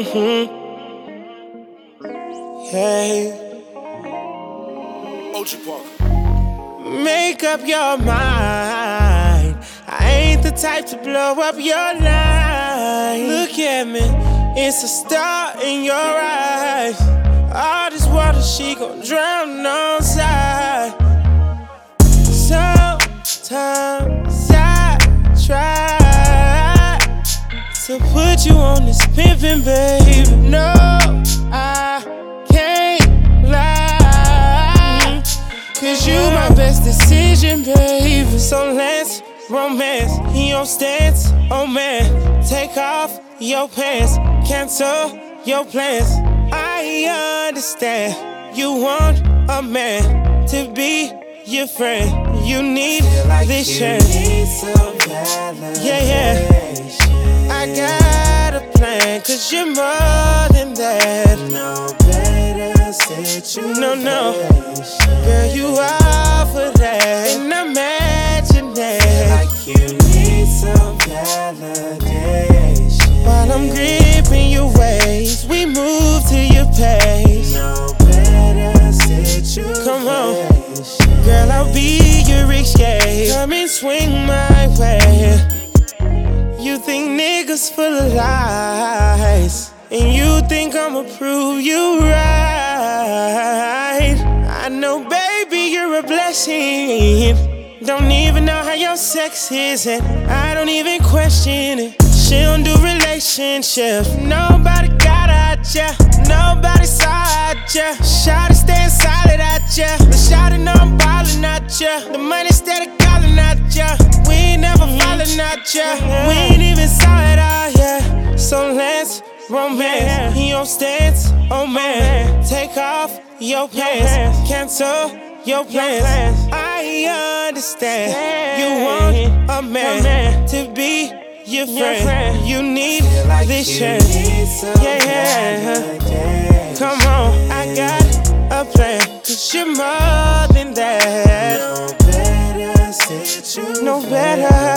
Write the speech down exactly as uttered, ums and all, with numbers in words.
Mm-hmm. Hey. O G Parker. Make up your mind. I ain't the type to blow up your line. Look at me, it's a star in your eyes. All this water, she gon' drown on side. Sometimes I try to put you on this pimpin', baby. No, I can't lie, cause you my best decision, baby. So let's romance in your stance. Oh man, take off your pants, cancel your plans. I understand you want a man to be your friend. You need like this you chance. Need some Yeah, yeah. I got a plan, cause you're more than that. No better situation. No, no. Girl, you are for that. And imagine that. Like you need some validation. While I'm gripping your waist, we move to your pace. No better situation. Come on. Girl, I'll be your escape. Come and swing my way. You think niggas full of lies, and you think I'ma prove you right. I know, baby, you're a blessing. Don't even know how your sex is, and I don't even question it. She don't do relationships. Nobody got at ya. Nobody saw at ya. Shawty stand solid at ya. The shawty know I'm ballin' at ya. The money steady calling at ya. We ain't never fallin' at ya. We ain't even saw it all yet. So let's romance in your stance. Oh man, take off your pants, cancel your plans. I understand you want a man to be your friend. You need like this you chance. need some Yeah, yeah. validation. Come on, I got a plan, cause you're more than that. No better situation. No better.